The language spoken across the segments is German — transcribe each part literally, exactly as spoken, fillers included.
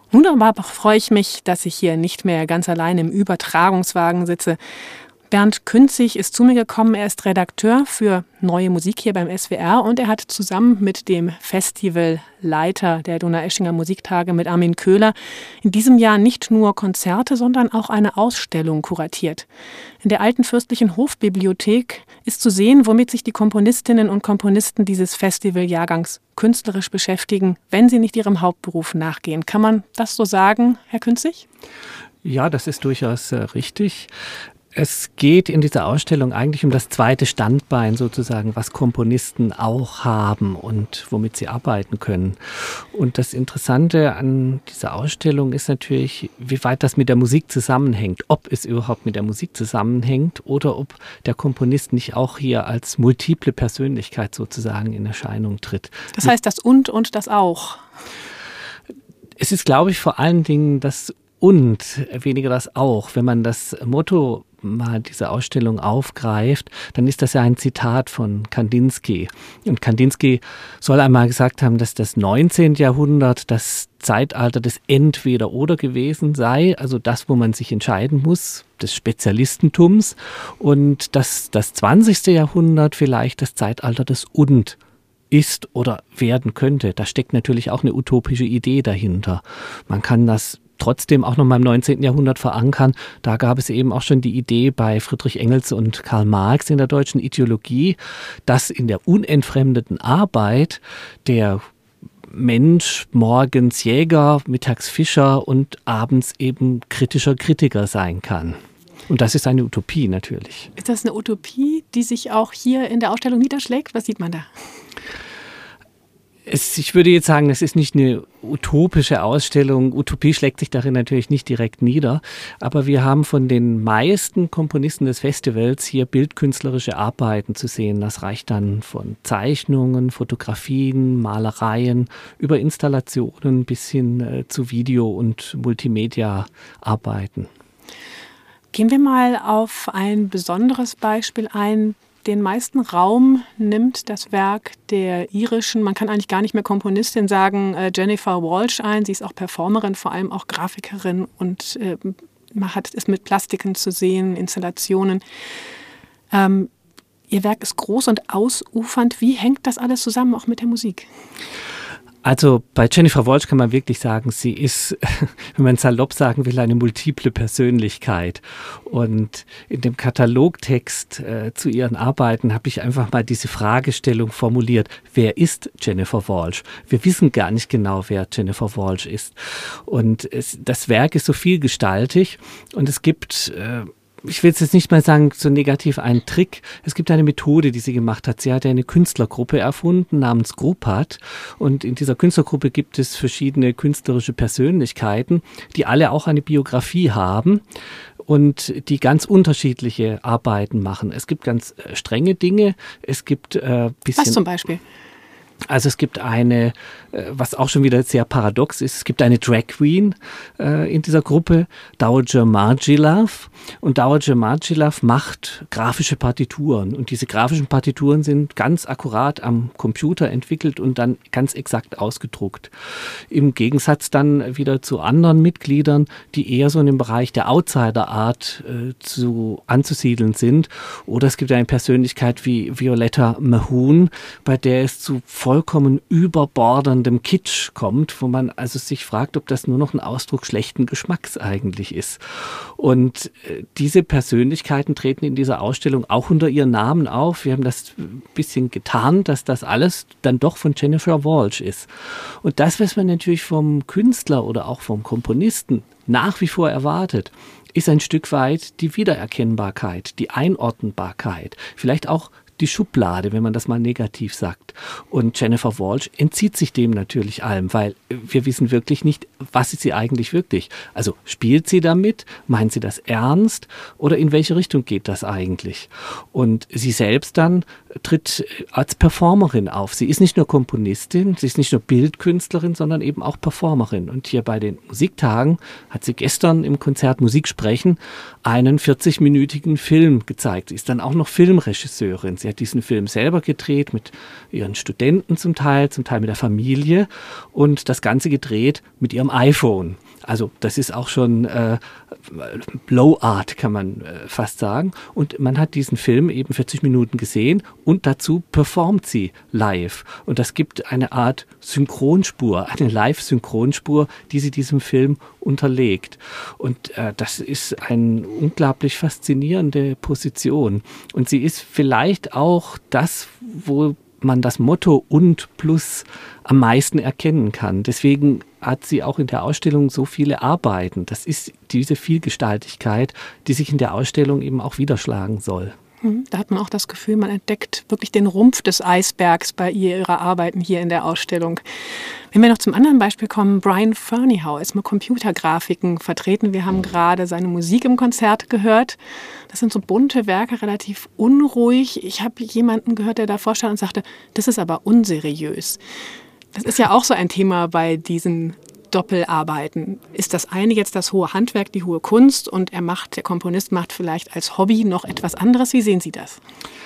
Wunderbar freue ich mich, dass ich hier nicht mehr ganz allein im Übertragungswagen sitze. Bernd Künzig ist zu mir gekommen. Er ist Redakteur für Neue Musik hier beim S W R und er hat zusammen mit dem Festivalleiter der Donaueschinger Musiktage, mit Armin Köhler, in diesem Jahr nicht nur Konzerte, sondern auch eine Ausstellung kuratiert. In der Alten Fürstlichen Hofbibliothek ist zu sehen, womit sich die Komponistinnen und Komponisten dieses Festivaljahrgangs künstlerisch beschäftigen, wenn sie nicht ihrem Hauptberuf nachgehen. Kann man das so sagen, Herr Künzig? Ja, das ist durchaus äh, richtig. Es geht in dieser Ausstellung eigentlich um das zweite Standbein sozusagen, was Komponisten auch haben und womit sie arbeiten können. Und das Interessante an dieser Ausstellung ist natürlich, wie weit das mit der Musik zusammenhängt, ob es überhaupt mit der Musik zusammenhängt oder ob der Komponist nicht auch hier als multiple Persönlichkeit sozusagen in Erscheinung tritt. Das heißt das und und das auch. Es ist, glaube ich, vor allen Dingen das und, weniger das auch. Wenn man das Motto mal diese Ausstellung aufgreift, dann ist das ja ein Zitat von Kandinsky. Und Kandinsky soll einmal gesagt haben, dass das neunzehnte Jahrhundert das Zeitalter des Entweder-Oder gewesen sei, also das, wo man sich entscheiden muss, des Spezialistentums, und dass das zwanzigste Jahrhundert vielleicht das Zeitalter des Und ist oder werden könnte. Da steckt natürlich auch eine utopische Idee dahinter. Man kann das trotzdem auch noch mal im neunzehnten Jahrhundert verankern. Da gab es eben auch schon die Idee bei Friedrich Engels und Karl Marx in der deutschen Ideologie, dass in der unentfremdeten Arbeit der Mensch morgens Jäger, mittags Fischer und abends eben kritischer Kritiker sein kann. Und das ist eine Utopie natürlich. Ist das eine Utopie, die sich auch hier in der Ausstellung niederschlägt? Was sieht man da? Es, ich würde jetzt sagen, es ist nicht eine utopische Ausstellung. Utopie schlägt sich darin natürlich nicht direkt nieder. Aber wir haben von den meisten Komponisten des Festivals hier bildkünstlerische Arbeiten zu sehen. Das reicht dann von Zeichnungen, Fotografien, Malereien über Installationen bis hin äh, zu Video- und Multimedia-Arbeiten. Gehen wir mal auf ein besonderes Beispiel ein. Den meisten Raum nimmt das Werk der irischen, man kann eigentlich gar nicht mehr Komponistin sagen, Jennifer Walshe ein. Sie ist auch Performerin, vor allem auch Grafikerin und äh, man hat es mit Plastiken zu sehen, Installationen. Ähm, ihr Werk ist groß und ausufernd. Wie hängt das alles zusammen, auch mit der Musik? Also bei Jennifer Walshe kann man wirklich sagen, sie ist, wenn man salopp sagen will, eine multiple Persönlichkeit. Und in dem Katalogtext äh, zu ihren Arbeiten habe ich einfach mal diese Fragestellung formuliert: Wer ist Jennifer Walshe? Wir wissen gar nicht genau, wer Jennifer Walshe ist. Und es, das Werk ist so vielgestaltig und es gibt äh, ich will jetzt nicht mal sagen, so negativ ein Trick. Es gibt eine Methode, die sie gemacht hat. Sie hat eine Künstlergruppe erfunden namens Gruppat. Und in dieser Künstlergruppe gibt es verschiedene künstlerische Persönlichkeiten, die alle auch eine Biografie haben und die ganz unterschiedliche Arbeiten machen. Es gibt ganz äh, strenge Dinge. Es gibt äh, bisschen... Was zum Beispiel? Also es gibt eine, was auch schon wieder sehr paradox ist, es gibt eine Drag Queen äh, in dieser Gruppe, Dowager Margielaff. Und Dowager Margielaff macht grafische Partituren. Und diese grafischen Partituren sind ganz akkurat am Computer entwickelt und dann ganz exakt ausgedruckt. Im Gegensatz dann wieder zu anderen Mitgliedern, die eher so in dem Bereich der Outsider-Art äh, zu, anzusiedeln sind. Oder es gibt eine Persönlichkeit wie Violetta Mahone, bei der es zu vollkommen überbordendem Kitsch kommt, wo man also sich fragt, ob das nur noch ein Ausdruck schlechten Geschmacks eigentlich ist. Und äh, diese Persönlichkeiten treten in dieser Ausstellung auch unter ihren Namen auf. Wir haben das ein bisschen getarnt, dass das alles dann doch von Jennifer Walshe ist. Und das, was man natürlich vom Künstler oder auch vom Komponisten nach wie vor erwartet, ist ein Stück weit die Wiedererkennbarkeit, die Einordnbarkeit, vielleicht auch die Schublade, wenn man das mal negativ sagt. Und Jennifer Walshe entzieht sich dem natürlich allem, weil wir wissen wirklich nicht, was ist sie eigentlich wirklich. Also spielt sie damit? Meint sie das ernst? Oder in welche Richtung geht das eigentlich? Und sie selbst dann tritt als Performerin auf. Sie ist nicht nur Komponistin, sie ist nicht nur Bildkünstlerin, sondern eben auch Performerin. Und hier bei den Musiktagen hat sie gestern im Konzert Musik sprechen einen vierzigminütigen Film gezeigt. Sie ist dann auch noch Filmregisseurin. Sie hat diesen Film selber gedreht, mit ihren Studenten zum Teil, zum Teil mit der Familie und das Ganze gedreht mit ihrem iPhone. Also das ist auch schon äh, Low Art, kann man äh, fast sagen. Und man hat diesen Film eben vierzig Minuten gesehen und dazu performt sie live. Und das gibt eine Art Synchronspur, eine Live-Synchronspur, die sie diesem Film unterlegt. Und äh, das ist eine unglaublich faszinierende Position. Und sie ist vielleicht auch das, wo man das Motto und plus am meisten erkennen kann. Deswegen hat sie auch in der Ausstellung so viele Arbeiten. Das ist diese Vielgestaltigkeit, die sich in der Ausstellung eben auch widerschlagen soll. Da hat man auch das Gefühl, man entdeckt wirklich den Rumpf des Eisbergs bei ihr, ihrer Arbeiten hier in der Ausstellung. Wenn wir noch zum anderen Beispiel kommen, Brian Ferneyhough ist mit Computergrafiken vertreten. Wir haben gerade seine Musik im Konzert gehört. Das sind so bunte Werke, relativ unruhig. Ich habe jemanden gehört, der davor stand und sagte, das ist aber unseriös. Das ist ja auch so ein Thema bei diesen Doppelarbeiten. Ist das eine jetzt das hohe Handwerk, die hohe Kunst und er macht, der Komponist macht vielleicht als Hobby noch etwas anderes? Wie sehen Sie das?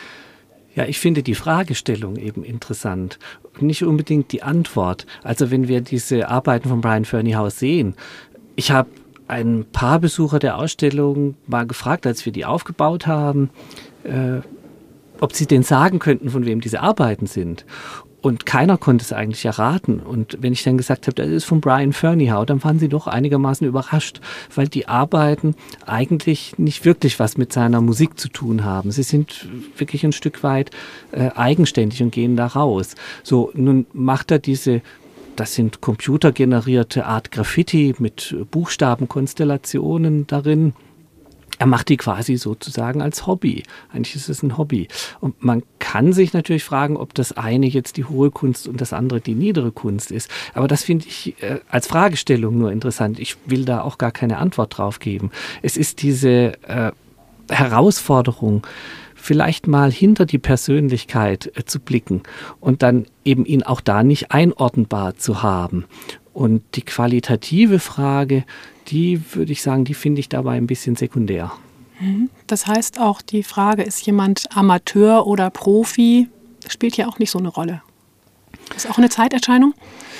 Ja, ich finde die Fragestellung eben interessant, nicht unbedingt die Antwort. Also wenn wir diese Arbeiten von Brian Ferneyhough sehen, ich habe ein paar Besucher der Ausstellung mal gefragt, als wir die aufgebaut haben, äh, ob sie denn sagen könnten, von wem diese Arbeiten sind. Und keiner konnte es eigentlich erraten. Und wenn ich dann gesagt habe, das ist von Brian Ferneyhough, dann waren sie doch einigermaßen überrascht, weil die Arbeiten eigentlich nicht wirklich was mit seiner Musik zu tun haben. Sie sind wirklich ein Stück weit äh, eigenständig und gehen da raus. So, nun macht er diese, das sind computergenerierte Art Graffiti mit Buchstabenkonstellationen darin. Er macht die quasi sozusagen als Hobby. Eigentlich ist es ein Hobby. Und man kann sich natürlich fragen, ob das eine jetzt die hohe Kunst und das andere die niedere Kunst ist. Aber das finde ich äh, als Fragestellung nur interessant. Ich will da auch gar keine Antwort drauf geben. Es ist diese äh, Herausforderung, vielleicht mal hinter die Persönlichkeit äh, zu blicken und dann eben ihn auch da nicht einordnbar zu haben. Und die qualitative Frage, die würde ich sagen, die finde ich dabei ein bisschen sekundär. Das heißt auch, die Frage, ist jemand Amateur oder Profi, spielt ja auch nicht so eine Rolle. Ist auch eine Zeiterscheinung?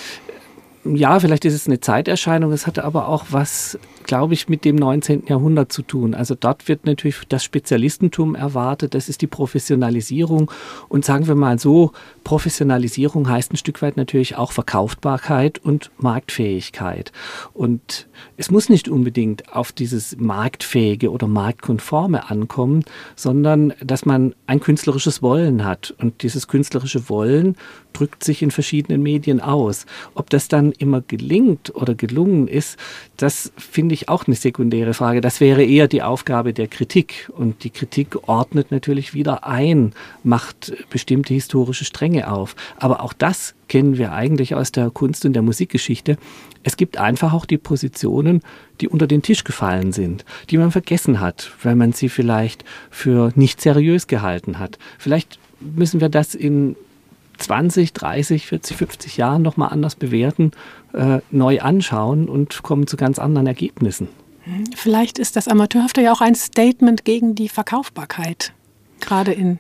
Ja, vielleicht ist es eine Zeiterscheinung. Es hatte aber auch was, glaube ich, mit dem neunzehnten Jahrhundert zu tun. Also dort wird natürlich das Spezialistentum erwartet. Das ist die Professionalisierung. Und sagen wir mal so, Professionalisierung heißt ein Stück weit natürlich auch Verkaufbarkeit und Marktfähigkeit. Und es muss nicht unbedingt auf dieses Marktfähige oder Marktkonforme ankommen, sondern dass man ein künstlerisches Wollen hat. Und dieses künstlerische Wollen drückt sich in verschiedenen Medien aus. Ob das dann immer gelingt oder gelungen ist, das finde ich auch eine sekundäre Frage. Das wäre eher die Aufgabe der Kritik. Und die Kritik ordnet natürlich wieder ein, macht bestimmte historische Stränge auf. Aber auch das kennen wir eigentlich aus der Kunst- und der Musikgeschichte. Es gibt einfach auch die Positionen, die unter den Tisch gefallen sind, die man vergessen hat, weil man sie vielleicht für nicht seriös gehalten hat. Vielleicht müssen wir das in zwanzig, dreißig, vierzig, fünfzig Jahren nochmal anders bewerten, äh, neu anschauen und kommen zu ganz anderen Ergebnissen. Vielleicht ist das Amateurhafte ja auch ein Statement gegen die Verkaufbarkeit, gerade in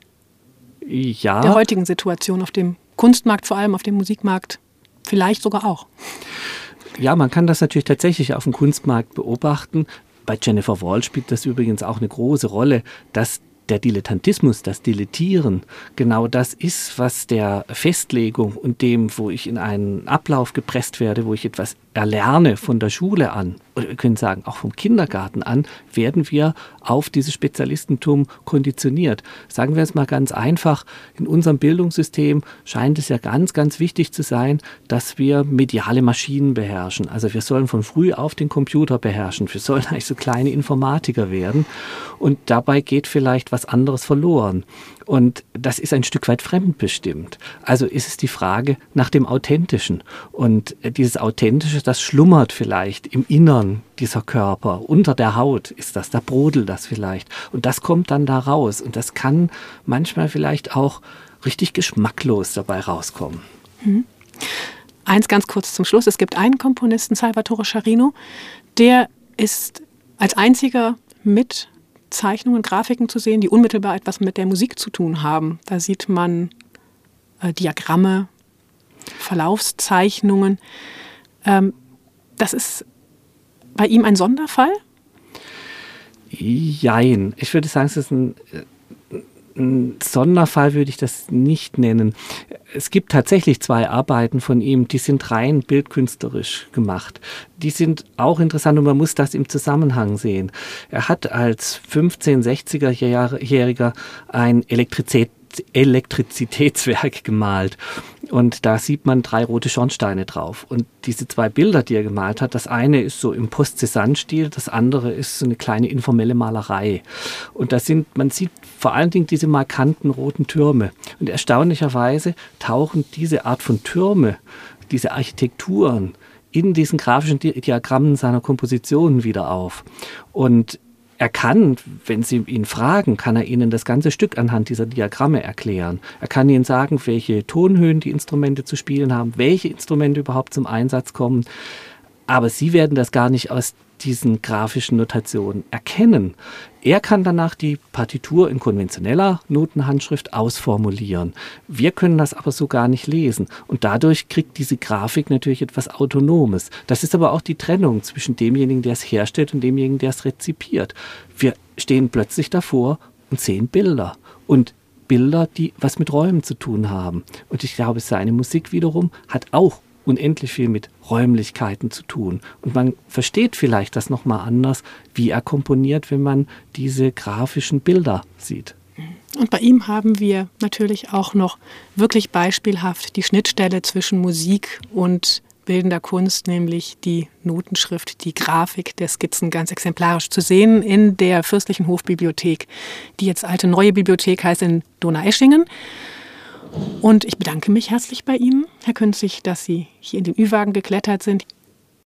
ja. der heutigen Situation, auf dem Kunstmarkt, vor allem auf dem Musikmarkt, vielleicht sogar auch. Ja, man kann das natürlich tatsächlich auf dem Kunstmarkt beobachten. Bei Jennifer Wall spielt das übrigens auch eine große Rolle, dass der Dilettantismus, das Dilettieren, genau das ist, was der Festlegung und dem, wo ich in einen Ablauf gepresst werde, wo ich etwas erlerne von der Schule an, oder wir können sagen auch vom Kindergarten an, werden wir auf dieses Spezialistentum konditioniert. Sagen wir es mal ganz einfach, in unserem Bildungssystem scheint es ja ganz, ganz wichtig zu sein, dass wir mediale Maschinen beherrschen. Also wir sollen von früh auf den Computer beherrschen. Wir sollen eigentlich so kleine Informatiker werden. Und dabei geht vielleicht was anderes verloren. Und das ist ein Stück weit fremdbestimmt. Also ist es die Frage nach dem Authentischen. Und dieses Authentische, das schlummert vielleicht im Innern dieser Körper. Unter der Haut ist das, da brodelt das vielleicht. Und das kommt dann da raus. Und das kann manchmal vielleicht auch richtig geschmacklos dabei rauskommen. Mhm. Eins ganz kurz zum Schluss. Es gibt einen Komponisten, Salvatore Scharino, der ist als einziger mit Zeichnungen, Grafiken zu sehen, die unmittelbar etwas mit der Musik zu tun haben. Da sieht man äh, Diagramme, Verlaufszeichnungen. Ähm, das ist bei ihm ein Sonderfall? Jein. Ich würde sagen, es ist ein, ein Sonderfall, würde ich das nicht nennen. Es gibt tatsächlich zwei Arbeiten von ihm, die sind rein bildkünstlerisch gemacht. Die sind auch interessant und man muss das im Zusammenhang sehen. Er hat als fünfzehn-, sechziger-Jähriger ein Elektrizität Elektrizitätswerk gemalt. Und da sieht man drei rote Schornsteine drauf. Und diese zwei Bilder, die er gemalt hat, das eine ist so im Post-Cézanne-Stil, das andere ist so eine kleine informelle Malerei. Und da sind, man sieht vor allen Dingen diese markanten roten Türme. Und erstaunlicherweise tauchen diese Art von Türme, diese Architekturen in diesen grafischen Diagrammen seiner Kompositionen wieder auf. Und er kann, wenn Sie ihn fragen, kann er Ihnen das ganze Stück anhand dieser Diagramme erklären. Er kann Ihnen sagen, welche Tonhöhen die Instrumente zu spielen haben, welche Instrumente überhaupt zum Einsatz kommen. Aber Sie werden das gar nicht aus diesen grafischen Notationen erkennen. Er kann danach die Partitur in konventioneller Notenhandschrift ausformulieren. Wir können das aber so gar nicht lesen. Und dadurch kriegt diese Grafik natürlich etwas Autonomes. Das ist aber auch die Trennung zwischen demjenigen, der es herstellt und demjenigen, der es rezipiert. Wir stehen plötzlich davor und sehen Bilder. Und Bilder, die was mit Räumen zu tun haben. Und ich glaube, seine Musik wiederum hat auch unendlich viel mit Räumlichkeiten zu tun. Und man versteht vielleicht das nochmal anders, wie er komponiert, wenn man diese grafischen Bilder sieht. Und bei ihm haben wir natürlich auch noch wirklich beispielhaft die Schnittstelle zwischen Musik und bildender Kunst, nämlich die Notenschrift, die Grafik der Skizzen ganz exemplarisch zu sehen in der Fürstlichen Hofbibliothek, die jetzt Alte Neue Bibliothek heißt, in Donaueschingen. Und ich bedanke mich herzlich bei Ihnen, Herr Künzig, dass Sie hier in den Ü-Wagen geklettert sind.